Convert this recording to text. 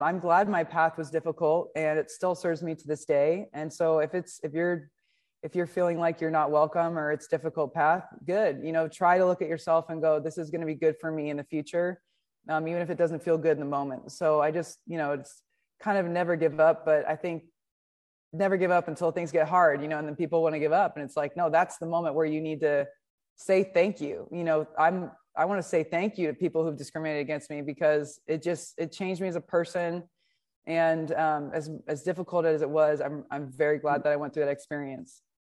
I'm glad my path was difficult, and it still serves me to this day. And so if you're feeling like you're not welcome or it's difficult path, good. Try to look at yourself and go, this is going to be good for me in the future, even if it doesn't feel good in the moment. So I just, it's kind of never give up. But I think never give up until things get hard, and then people want to give up. And it's like, no, that's the moment where you need to say thank you. I want to say thank you to people who've discriminated against me, because it changed me as a person. And as difficult as it was, I'm very glad that I went through that experience.